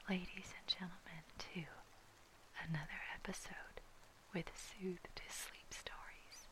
ladies and gentlemen, to another episode with Soothe to Sleep Stories.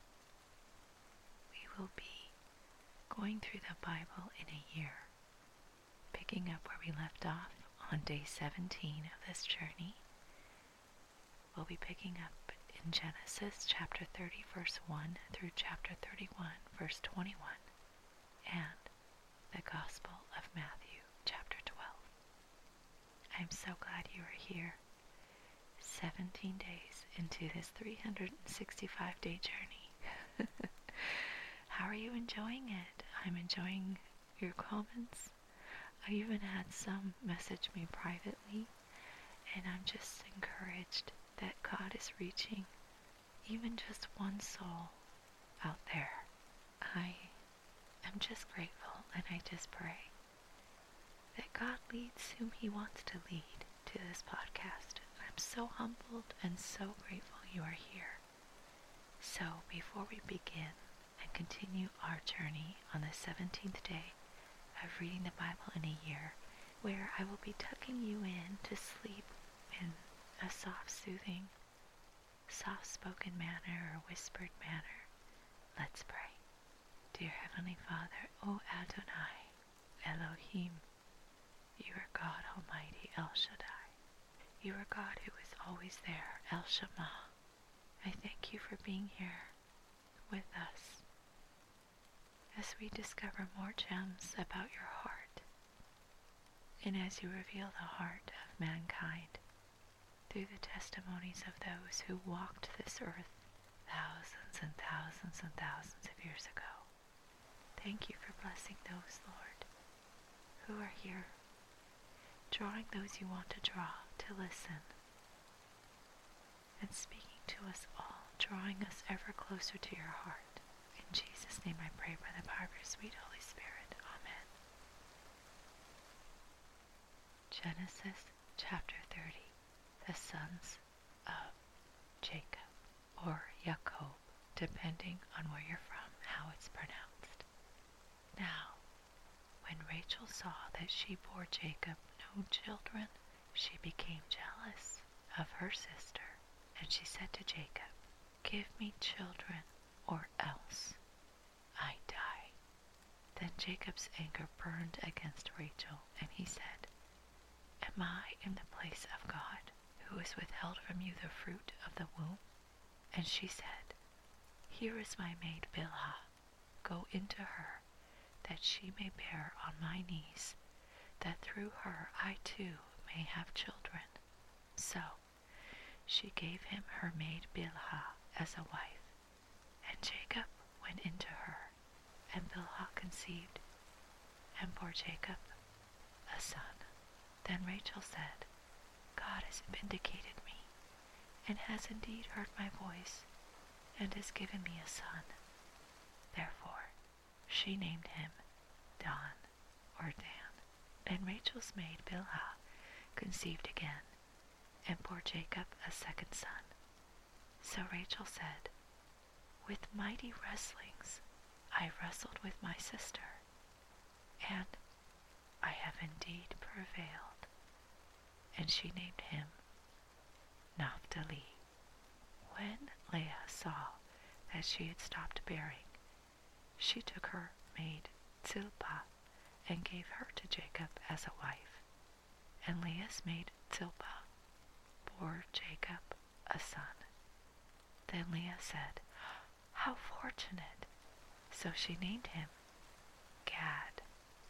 We will be going through the Bible in a year, picking up where we left off on day 17 of this journey. We'll be picking up in Genesis chapter 30 verse 1 through chapter 31 verse 21 and the Gospel of Matthew chapter 12. I'm so glad you are here. 17 days into this 365-day journey. How are you enjoying it? I'm enjoying your comments. I even had some message me privately, and I'm just encouraged that God is reaching even just one soul out there. I am just grateful, and I just pray that God leads whom He wants to lead to this podcast. I'm so humbled and so grateful you are here. So before we begin and continue our journey on the 17th day of reading the Bible in a year, where I will be tucking you in to sleep in a soft, soothing, soft-spoken manner or whispered manner, let's pray. Dear Heavenly Father, O Adonai, Elohim, you are God Almighty, El Shaddai. You are God who is always there, El Shammah. I thank you for being here with us as we discover more gems about your heart, and as you reveal the heart of mankind through the testimonies of those who walked this earth thousands and thousands and thousands of years ago. Thank you for blessing those, Lord, who are here, drawing those you want to draw to listen, and speaking to us all, drawing us ever closer to your heart. In Jesus' name I pray by the power of your sweet Holy Spirit. Amen. Genesis chapter 30. The sons of Jacob, or Jacob, depending on where you're from, how it's pronounced. Now, when Rachel saw that she bore Jacob no children, she became jealous of her sister, and she said to Jacob, "Give me children, or else I die." Then Jacob's anger burned against Rachel, and he said, "Am I in the place of God, who has withheld from you the fruit of the womb?" And she said, "Here is my maid Bilhah. Go into her, that she may bear on my knees, that through her I too may have children." So she gave him her maid Bilhah as a wife, and Jacob went into her, and Bilhah conceived, and bore Jacob a son. Then Rachel said, "God has vindicated me, and has indeed heard my voice, and has given me a son." Therefore she named him Dan, or Dan. And Rachel's maid Bilhah conceived again, and bore Jacob a second son. So Rachel said, "With mighty wrestlings I wrestled with my sister, and I have indeed prevailed." And she named him Naphtali. When Leah saw that she had stopped bearing, she took her maid Zilpah and gave her to Jacob as a wife. And Leah's maid Zilpah bore Jacob a son. Then Leah said, "How fortunate!" So she named him Gad.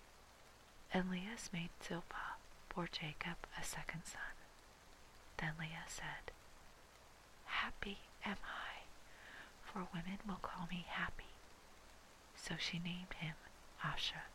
And Leah's maid Zilpah bore Jacob a second son. Then Leah said, "Happy am I, for women will call me happy." So she named him Ashad.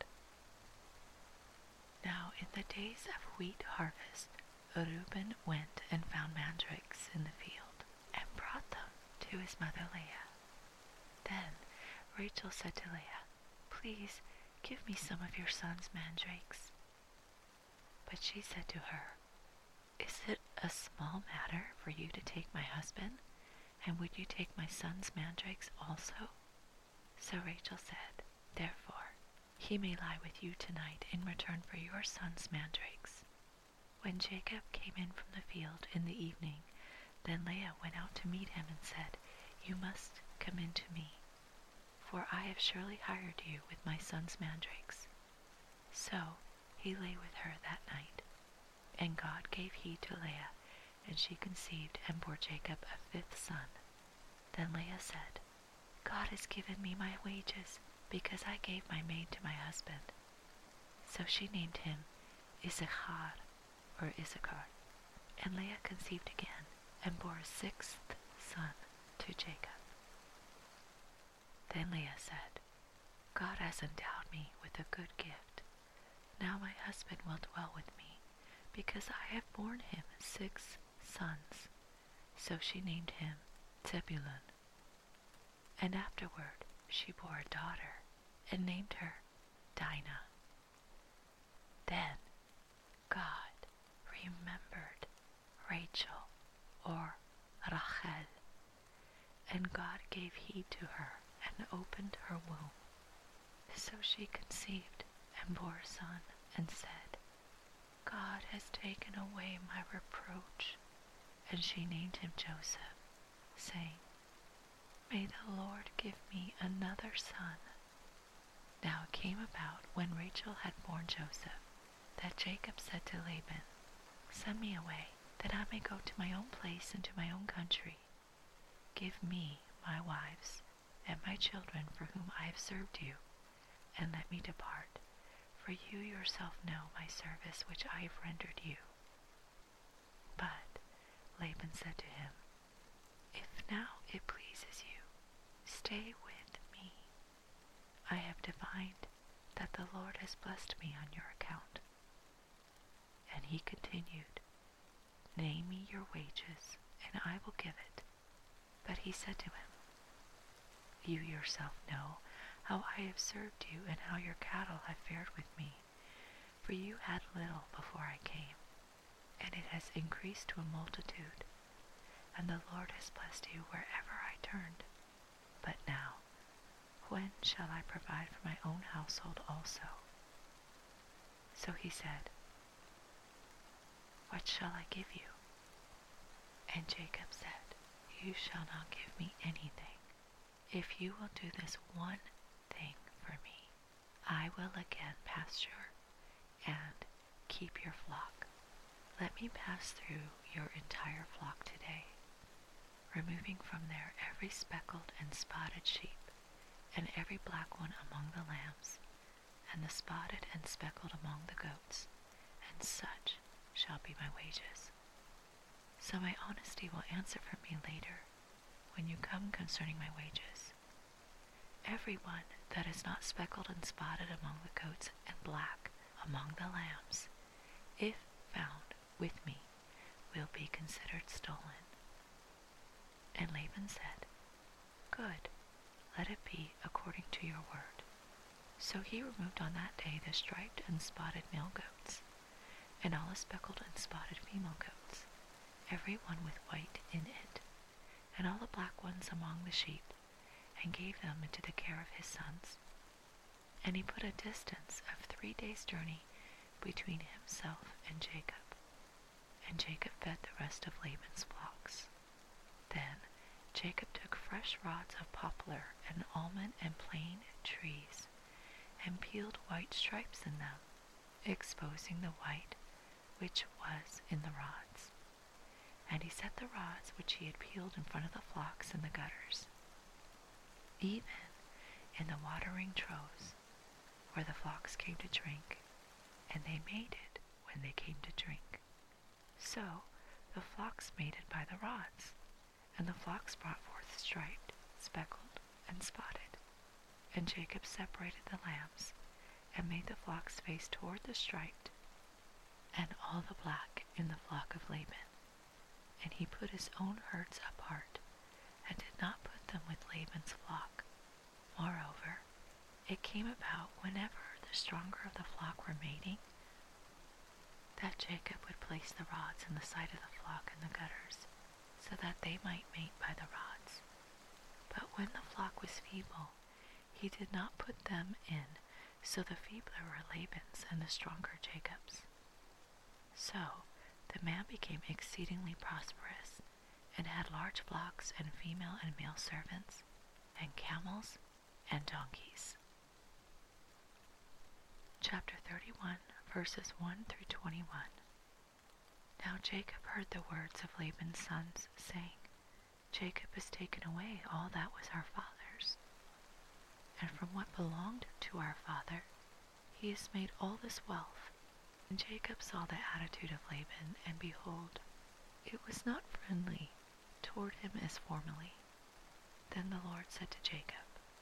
Now in the days of wheat harvest, Reuben went and found mandrakes in the field, and brought them to his mother Leah. Then Rachel said to Leah, "Please give me some of your son's mandrakes." But she said to her, "Is it a small matter for you to take my husband? And would you take my son's mandrakes also?" So Rachel said, "Therefore he may lie with you tonight in return for your son's mandrakes." When Jacob came in from the field in the evening, then Leah went out to meet him and said, "You must come in to me, for I have surely hired you with my son's mandrakes." So he lay with her that night. And God gave heed to Leah, and she conceived and bore Jacob a fifth son. Then Leah said, "God has given me my wages, because I gave my maid to my husband." So she named him Issachar, or Issachar. And Leah conceived again, and bore a sixth son to Jacob. Then Leah said, "God has endowed me with a good gift. Now my husband will dwell with me, because I have borne him 6 sons." So she named him Zebulun. And afterward she bore a daughter, and named her Dinah. Then God remembered Rachel, or Rachel, and God gave heed to her and opened her womb. So she conceived and bore a son, and said, "God has taken away my reproach." And she named him Joseph, saying, "May the Lord give me another son." Now it came about, when Rachel had borne Joseph, that Jacob said to Laban, "Send me away, that I may go to my own place and to my own country. Give me my wives and my children for whom I have served you, and let me depart, for you yourself know my service which I have rendered you." But Laban said to him, "If now it pleases you, stay with me. I have divined that the Lord has blessed me on your account." And he continued, "Name me your wages, and I will give it." But he said to him, "You yourself know how I have served you, and how your cattle have fared with me, for you had little before I came, and it has increased to a multitude, and the Lord has blessed you wherever I turned. But now, when shall I provide for my own household also?" So he said, "What shall I give you?" And Jacob said, "You shall not give me anything. If you will do this one thing for me, I will again pasture and keep your flock. Let me pass through your entire flock today, removing from there every speckled and spotted sheep, and every black one among the lambs, and the spotted and speckled among the goats, and such shall be my wages. So my honesty will answer for me later, when you come concerning my wages. Every one that is not speckled and spotted among the goats and black among the lambs, if found with me, will be considered stolen." And Laban said, "Good, let it be according to your word." So he removed on that day the striped and spotted male goats, and all the speckled and spotted female goats, every one with white in it, and all the black ones among the sheep, and gave them into the care of his sons. And he put a distance of 3 days' journey between himself and Jacob. And Jacob fed the rest of Laban's flocks. Then Jacob took fresh rods of poplar and almond and plane trees, and peeled white stripes in them, exposing the white which was in the rods. And he set the rods which he had peeled in front of the flocks in the gutters, even in the watering troughs, where the flocks came to drink, and they mated when they came to drink. So the flocks mated by the rods, and the flocks brought forth striped, speckled, and spotted. And Jacob separated the lambs, and made the flocks face toward the striped, and all the black in the flock of Laban. And he put his own herds apart, and did not put them with Laban's flock. Moreover, it came about, whenever the stronger of the flock were mating, that Jacob would place the rods in the sight of the flock in the gutters, so that they might mate by the rods. But when the flock was feeble, he did not put them in, so the feebler were Laban's and the stronger Jacob's. So The man became exceedingly prosperous, and had large flocks and female and male servants, and camels and donkeys. Chapter 31, verses 1 through 21. Now Jacob heard the words of Laban's sons, saying, Jacob has taken away all that was our father's, and from what belonged to our father, he has made all this wealth. And Jacob saw the attitude of Laban, and behold, it was not friendly toward him as formerly. Then the Lord said to Jacob,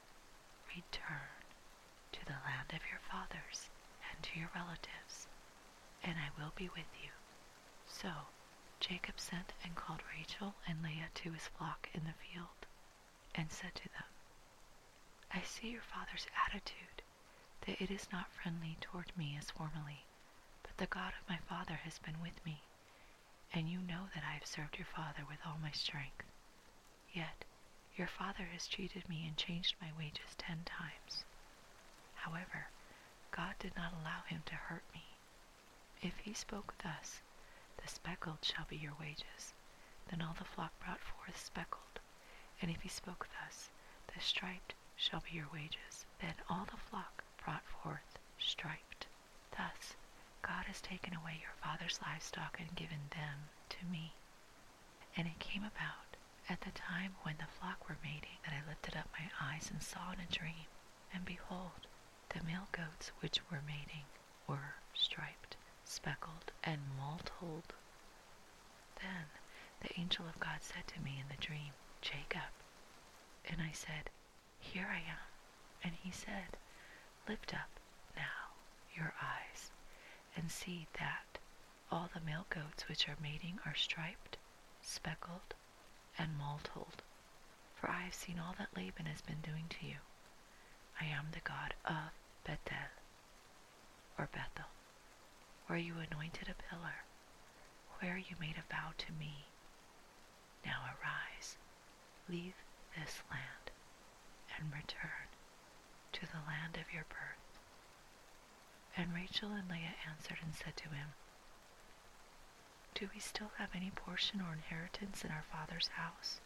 Return to the land of your fathers and to your relatives, and I will be with you. So Jacob sent and called Rachel and Leah to his flock in the field, and said to them, I see your father's attitude, that it is not friendly toward me as formerly, but the God of my father has been with me, and you know that I have served your father with all my strength. Yet your father has cheated me and changed my wages 10 times. However, God did not allow him to hurt me. If he spoke thus, the speckled shall be your wages. Then all the flock brought forth speckled. And if he spoke thus, the striped shall be your wages. Then all the flock brought forth striped. Thus God has taken away your father's livestock and given them to me. And it came about at the time when the flock were mating that I lifted up my eyes and saw in a dream, and behold, the male goats which were mating were striped, speckled, and mottled. Then the angel of God said to me in the dream, Jacob. And I said, Here I am. And he said, Lift up now your eyes, and see that all the male goats which are mating are striped, speckled, and mottled. For I have seen all that Laban has been doing to you. I am the God of Bethel, or Bethel, where you anointed a pillar, where you made a vow to me. Now arise, leave this land, and return to the land of your birth. And Rachel and Leah answered and said to him, Do we still have any portion or inheritance in our father's house?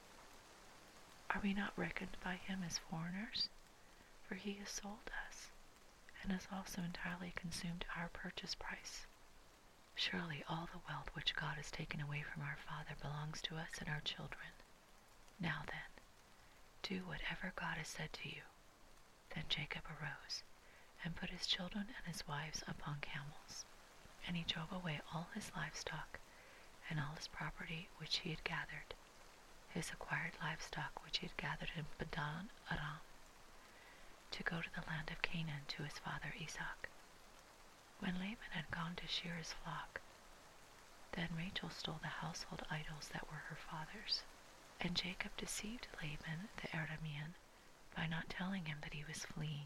Are we not reckoned by him as foreigners? For he has sold us, and has also entirely consumed our purchase price. Surely all the wealth which God has taken away from our father belongs to us and our children. Now then, do whatever God has said to you. Then Jacob arose, and put his children and his wives upon camels. And he drove away all his livestock, and all his property which he had gathered, his acquired livestock which he had gathered in Padan Aram, to go to the land of Canaan to his father Isaac. When Laban had gone to shear his flock, then Rachel stole the household idols that were her father's. And Jacob deceived Laban the Aramean by not telling him that he was fleeing.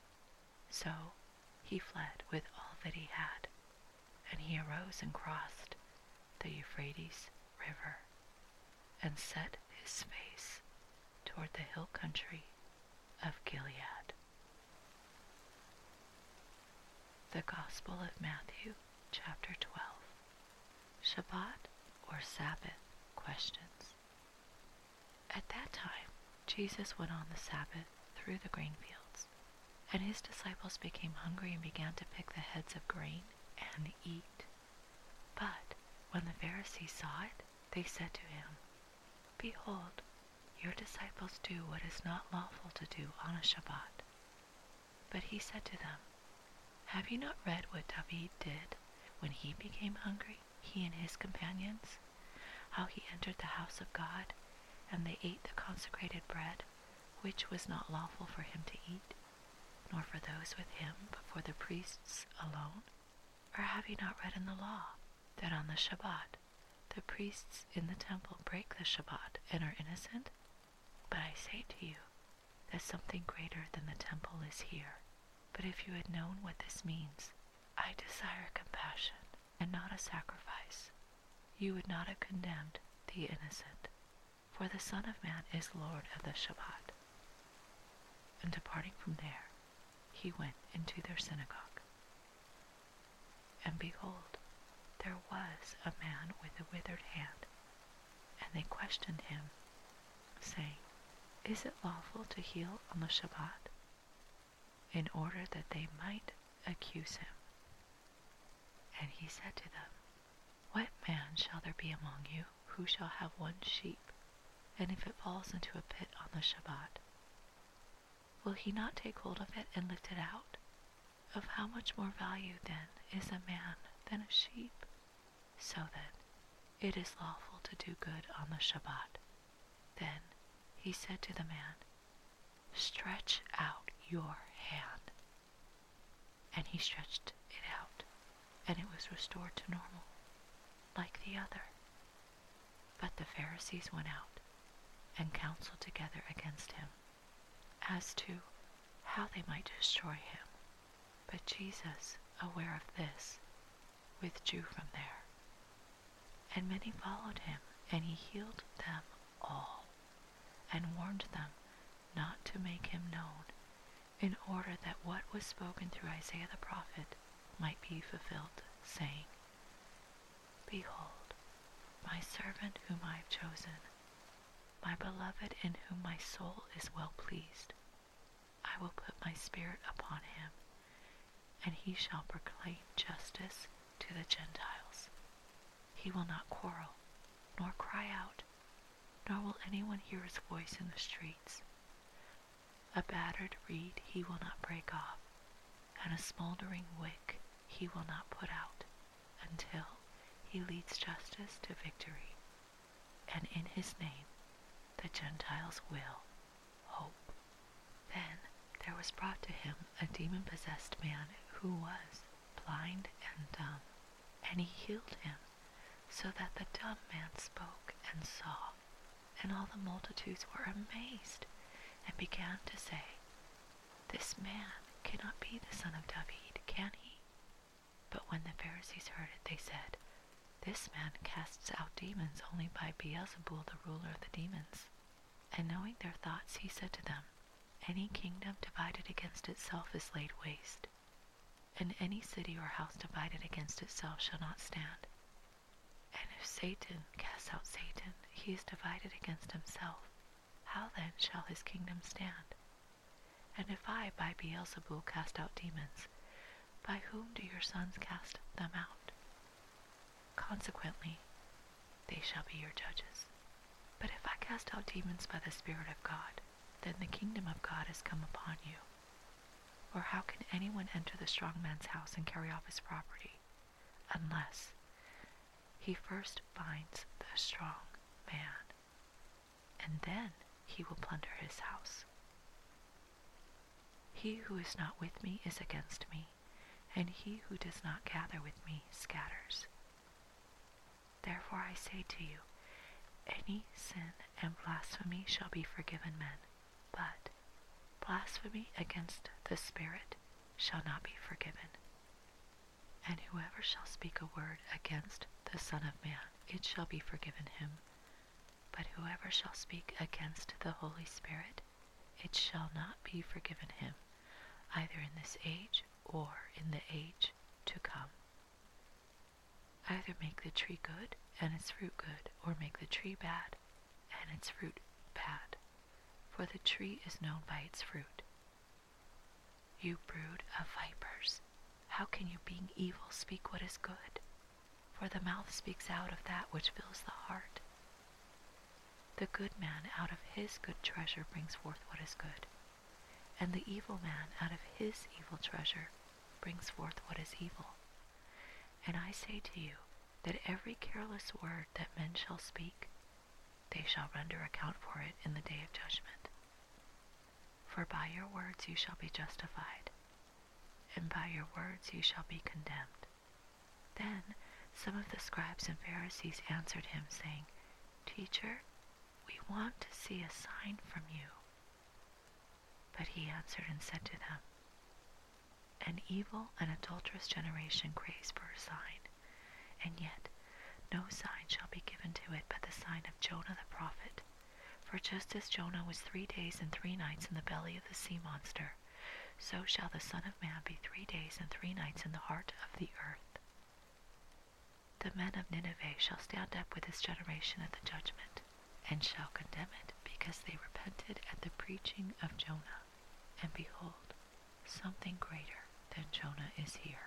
So he fled with all that he had, and he arose and crossed the Euphrates River, and set his face toward the hill country of Gilead. The Gospel of Matthew, chapter 12. Shabbat or Sabbath questions. At that time, Jesus went on the Sabbath through the grain fields, and his disciples became hungry and began to pick the heads of grain and eat. But when the Pharisees saw it, they said to him, Behold, your disciples do what is not lawful to do on a Shabbat. But he said to them, Have you not read what David did when he became hungry, he and his companions? How he entered the house of God, and they ate the consecrated bread, which was not lawful for him to eat, nor for those with him, but for the priests alone? Or have you not read in the law that on the Shabbat the priests in the temple break the Shabbat and are innocent? But I say to you that something greater than the temple is here. But if you had known what this means, I desire compassion and not a sacrifice, you would not have condemned the innocent. For the Son of Man is Lord of the Shabbat. And departing from there, he went into their synagogue. And behold, there was a man with a withered hand, and they questioned him, saying, Is it lawful to heal on the Shabbat? In order that they might accuse him. And he said to them, What man shall there be among you who shall have one sheep, and if it falls into a pit on the Shabbat, will he not take hold of it and lift it out? Of how much more value then is a man than a sheep? So then, it is lawful to do good on the Shabbat. Then he said to the man, Stretch out your hand. And he stretched it out, and it was restored to normal, like the other. But the Pharisees went out and counseled together against him, as to how they might destroy him. But Jesus, aware of this, withdrew from there. And many followed him, and he healed them all, and warned them not to make him known, in order that what was spoken through Isaiah the prophet might be fulfilled, saying, Behold, my servant whom I have chosen, my beloved in whom my soul is well pleased. I will put my spirit upon him, and he shall proclaim justice to the Gentiles. He will not quarrel, nor cry out, nor will anyone hear his voice in the streets. A battered reed he will not break off, and a smoldering wick he will not put out, until he leads justice to victory, and in his name the Gentiles will hope. Then there was brought to him a demon-possessed man who was blind and dumb, and he healed him, so that the dumb man spoke and saw, and all the multitudes were amazed, and began to say, This man cannot be the son of David, can he? But when the Pharisees heard it, they said, This man casts out demons only by Beelzebul, the ruler of the demons. And knowing their thoughts, he said to them, Any kingdom divided against itself is laid waste, and any city or house divided against itself shall not stand. And if Satan casts out Satan, he is divided against himself. How then shall his kingdom stand? And if I by Beelzebul cast out demons, by whom do your sons cast them out? Consequently, they shall be your judges. But if I cast out demons by the Spirit of God, then the kingdom of God has come upon you. Or how can anyone enter the strong man's house and carry off his property, unless he first binds the strong man, and then he will plunder his house? He who is not with me is against me, and he who does not gather with me scatters. Therefore I say to you, any sin and blasphemy shall be forgiven men, but blasphemy against the Spirit shall not be forgiven. And whoever shall speak a word against the Son of Man, it shall be forgiven him. But whoever shall speak against the Holy Spirit, it shall not be forgiven him, either in this age or in the age to come. Either make the tree good and its fruit good, or make the tree bad and its fruit bad. For the tree is known by its fruit. You brood of vipers, how can you, being evil, speak what is good? For the mouth speaks out of that which fills the heart. The good man out of his good treasure brings forth what is good, and the evil man out of his evil treasure brings forth what is evil. And I say to you, that every careless word that men shall speak, they shall render account for it in the day of judgment. For by your words you shall be justified, and by your words you shall be condemned. Then some of the scribes and Pharisees answered him, saying, Teacher, we want to see a sign from you. But he answered and said to them, An evil and adulterous generation craves for a sign, and yet no sign shall be given to it but the sign of Jonah the prophet. For just as Jonah was 3 days and 3 nights in the belly of the sea monster, so shall the Son of Man be 3 days and 3 nights in the heart of the earth. the men of Nineveh shall stand up with this generation at the judgment, and shall condemn it, because they repented at the preaching of Jonah. And behold, something greater than Jonah is here.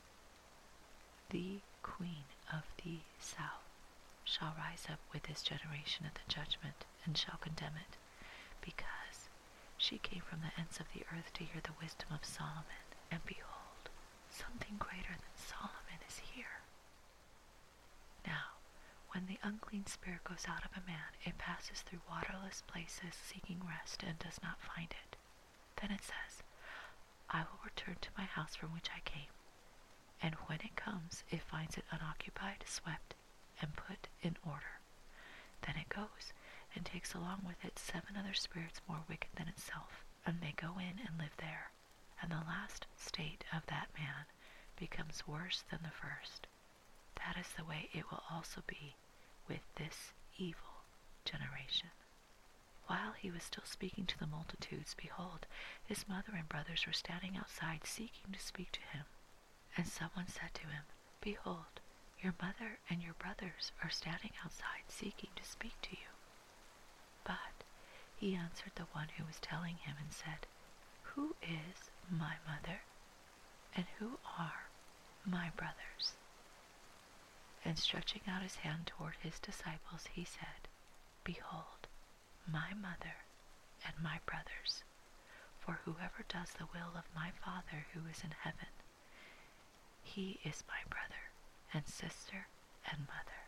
The queen of the south shall rise up with this generation at the judgment, and shall condemn it, because she came from the ends of the earth to hear the wisdom of Solomon. And behold, something greater than Solomon is here. Now, when the unclean spirit goes out of a man, it passes through waterless places seeking rest, and does not find it. Then it says, I will return to my house from which I came. And when it comes, it finds it unoccupied, swept, and put in order. Then it goes, and takes along with it 7 other spirits more wicked than itself, and they go in and live there. And the last state of that man becomes worse than the first. That is the way it will also be with this evil generation. While he was still speaking to the multitudes, behold, his mother and brothers were standing outside, seeking to speak to him. And someone said to him, Behold, your mother and your brothers are standing outside, seeking to speak to you. But he answered the one who was telling him and said, Who is my mother, and who are my brothers? And stretching out his hand toward his disciples, he said, Behold, my mother and my brothers. For whoever does the will of my Father who is in heaven, he is my brother and sister and mother.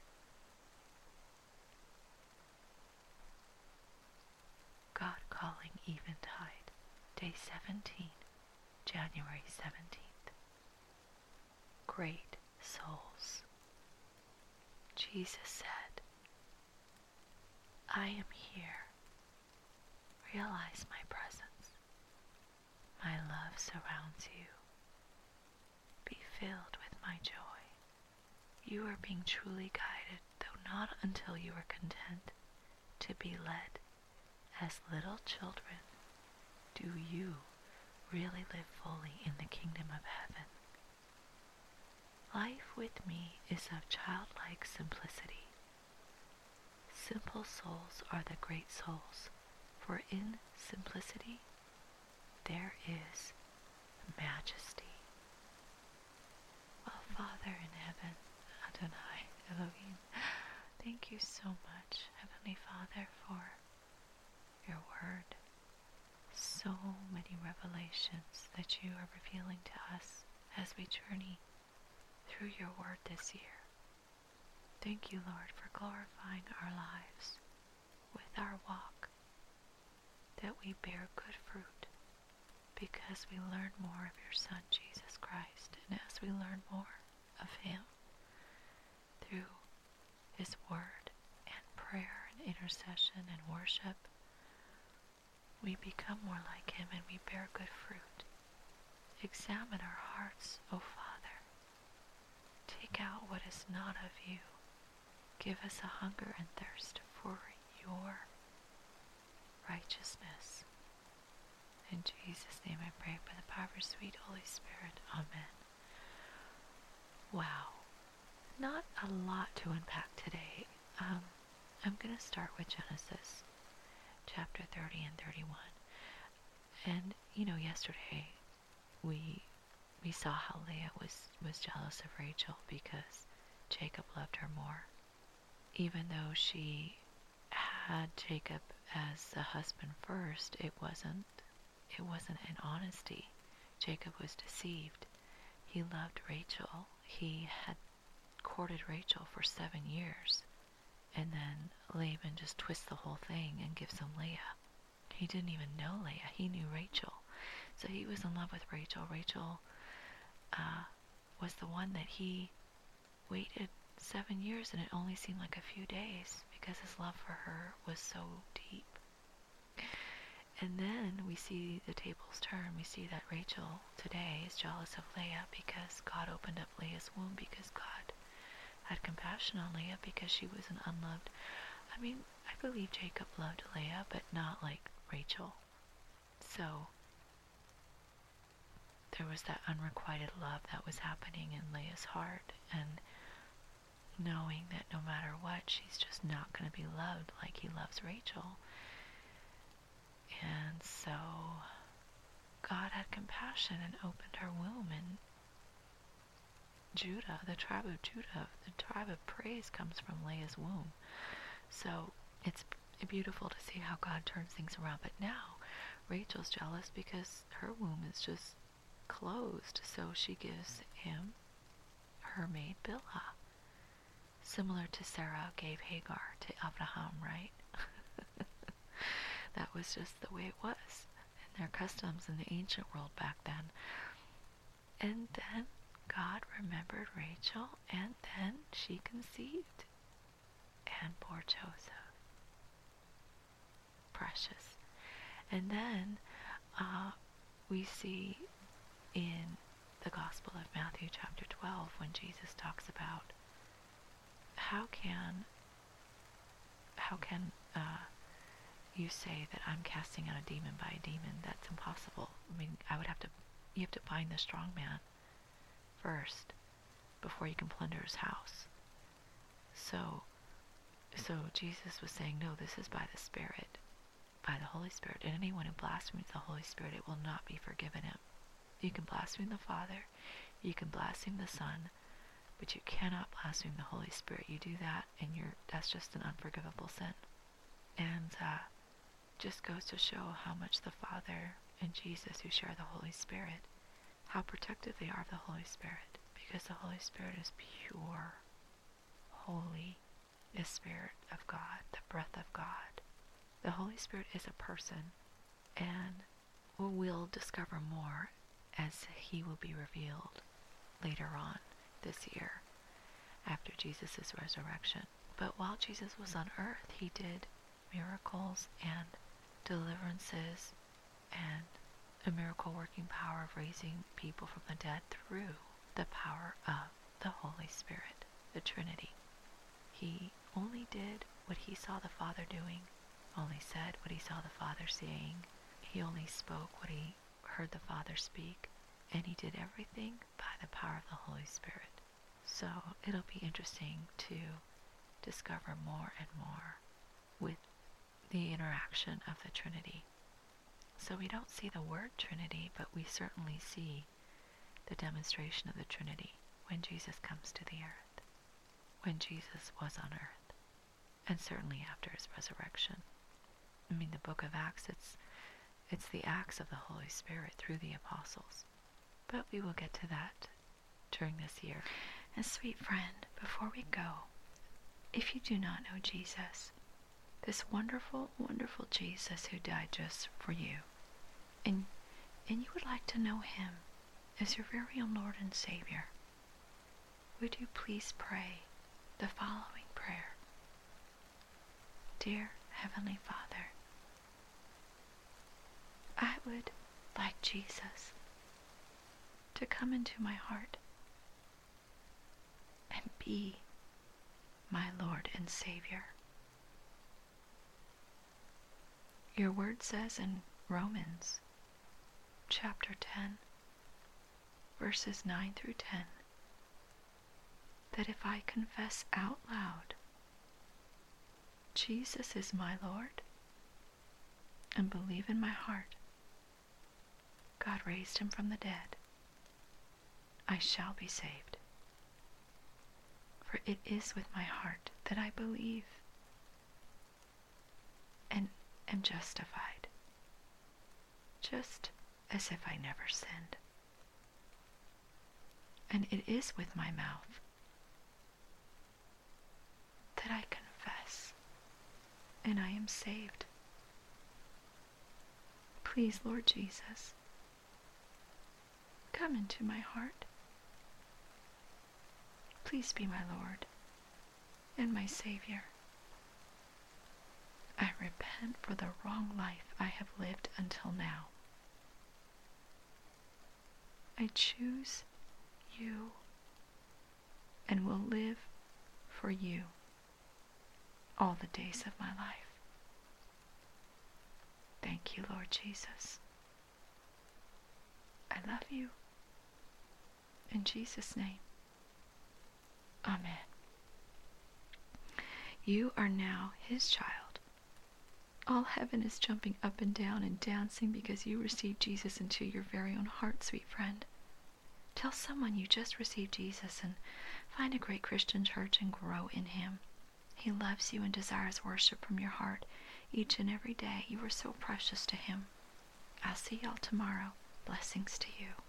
God Calling Eventide, Day 17, January 17th. Great souls. Jesus said, I am here. Realize my presence. My love surrounds you. Be filled with my joy. You are being truly guided, though not until you are content to be led. As little children, do you really live fully in the kingdom of heaven? Life with me is of childlike simplicity. Simple souls are the great souls, for in simplicity there is majesty. Oh, Father in heaven, Adonai, Elohim, thank you so much, Heavenly Father, for your word. So many revelations that you are revealing to us as we journey through your word this year. Thank you, Lord, for glorifying our lives with our walk, that we bear good fruit because we learn more of your Son, Jesus Christ. And as we learn more of him through his word and prayer and intercession and worship, we become more like him and we bear good fruit. Examine our hearts, O Father. Take out what is not of you. Give us a hunger and thirst for your righteousness. In Jesus' name I pray, by the power of your sweet Holy Spirit. Amen. Wow. Not a lot to unpack today. I'm going to start with Genesis chapter 30 and 31. And, yesterday we saw how Leah was jealous of Rachel because Jacob loved her more. Even though she had Jacob as a husband first, it wasn't in honesty. Jacob was deceived. He loved Rachel. He had courted Rachel for 7 years. And then Laban just twists the whole thing and gives him Leah. He didn't even know Leah. He knew Rachel. So he was in love with Rachel. Rachel was the one that he waited 7 years, and it only seemed like a few days because his love for her was so deep. And then we see the tables turn. We see that Rachel today is jealous of Leah because God opened up Leah's womb, because God had compassion on Leah because she was an unloved. I believe Jacob loved Leah, but not like Rachel. So there was that unrequited love that was happening in Leah's heart, and knowing that no matter what, she's just not going to be loved like he loves Rachel. And so God had compassion and opened her womb, and Judah, the tribe of Judah, the tribe of praise comes from Leah's womb. So it's beautiful to see how God turns things around. But now Rachel's jealous because her womb is just closed, so she gives him her maid Bilhah. Similar to Sarah gave Hagar to Abraham, right? That was just the way it was in their customs in the ancient world back then. And then God remembered Rachel, and then she conceived and bore Joseph. Precious. And then we see in the Gospel of Matthew chapter 12 when Jesus talks about how can you say that I'm casting out a demon by a demon? That's impossible. I mean, you have to bind the strong man first before you can plunder his house. So Jesus was saying, no, this is by the Spirit, by the Holy Spirit. And anyone who blasphemes the Holy Spirit, it will not be forgiven him. You can blaspheme the Father, you can blaspheme the Son, but you cannot blaspheme the Holy Spirit. You do that, and that's just an unforgivable sin. And just goes to show how much the Father and Jesus, who share the Holy Spirit, how protective they are of the Holy Spirit, because the Holy Spirit is pure, holy, the Spirit of God, the breath of God. The Holy Spirit is a person, and we'll discover more as he will be revealed later on this year after Jesus' resurrection. But while Jesus was on earth, he did miracles and deliverances and a miracle working power of raising people from the dead through the power of the Holy Spirit, the Trinity. He only did what he saw the Father doing, only said what he saw the Father saying. He only spoke what he heard the Father speak, and he did everything by the power of the Holy Spirit. So it'll be interesting to discover more and more with the interaction of the Trinity. So we don't see the word Trinity, but we certainly see the demonstration of the Trinity when Jesus comes to the earth, when Jesus was on earth, and certainly after his resurrection. I mean, the book of Acts, it's the acts of the Holy Spirit through the apostles. But we will get to that during this year. And sweet friend, before we go, if you do not know Jesus, this wonderful, wonderful Jesus who died just for you, and you would like to know him as your very own Lord and Savior, would you please pray the following prayer? Dear Heavenly Father, I would like Jesus to come into my heart and be my Lord and Savior. Your word says in Romans chapter 10, verses 9 through 10, that if I confess out loud Jesus is my Lord and believe in my heart God raised him from the dead, I shall be saved. For it is with my heart that I believe and am justified, just as if I never sinned. And it is with my mouth that I confess, and I am saved. Please, Lord Jesus, come into my heart. Please be my Lord and my Savior. I repent for the wrong life I have lived until now. I choose you and will live for you all the days of my life. Thank you, Lord Jesus. I love you. In Jesus' name, Amen. You are now his child. All heaven is jumping up and down and dancing because you received Jesus into your very own heart, sweet friend. Tell someone you just received Jesus and find a great Christian church and grow in him. He loves you and desires worship from your heart each and every day. You are so precious to him. I'll see y'all tomorrow. Blessings to you.